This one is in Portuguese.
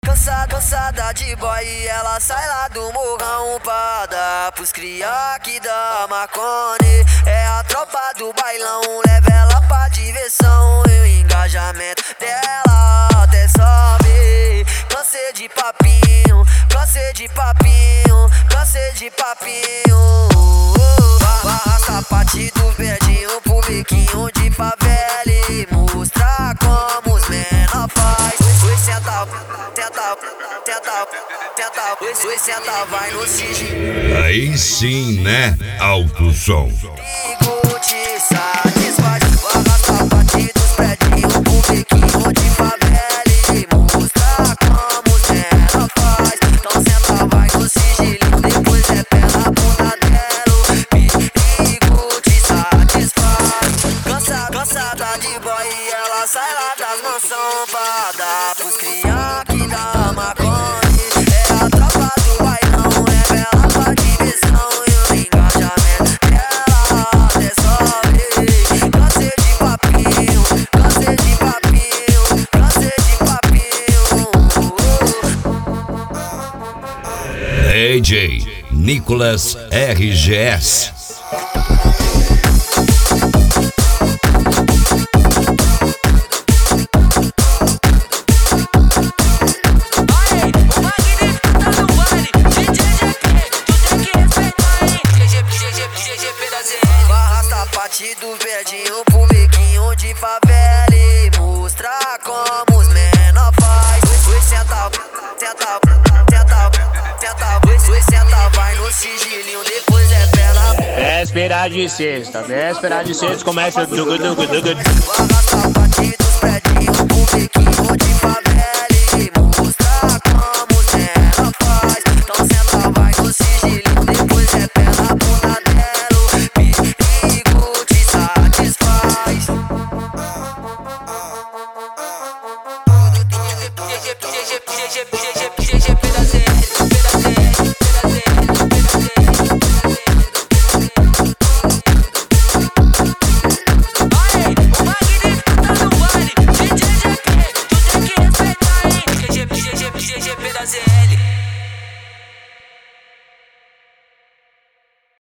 Cansada de boy e ela sai lá do morrão pra dar pros cria que dá Marconi. É a tropa do bailão, leva ela pra diversão. E o engajamento dela até sobe. Cansei de papinho, cansei de papinho, cansei de papinho. Arrasta parte do verdinho pro biquinho de favela e mostrar como os menor faz. Senta, vai no sigilo. Aí sim, né? Alto som. Ligo te satisfaz. Arrasta parte dos predinhos pro biquinho de favela e mostrar como os menor faz. Então senta, vai no sigilinho, depois é pé na bunda dela. Ligo te satisfaz. Cansada de boy e ela sai lá das mansão pra dar pros cria que dá Marconi. É a tropa do bailão, leva ela pra diversão. E o engajamento dela até sobe. Cansei de papinho, cansei de papinho, cansei de papinho. DJ Nicolas RGS. Parte do verdinho pro biquinho de favela e mostrar como os menor faz. Senta, vai no sigilinho, depois é pé na bunda. Véspera de sexta, começa o dugu.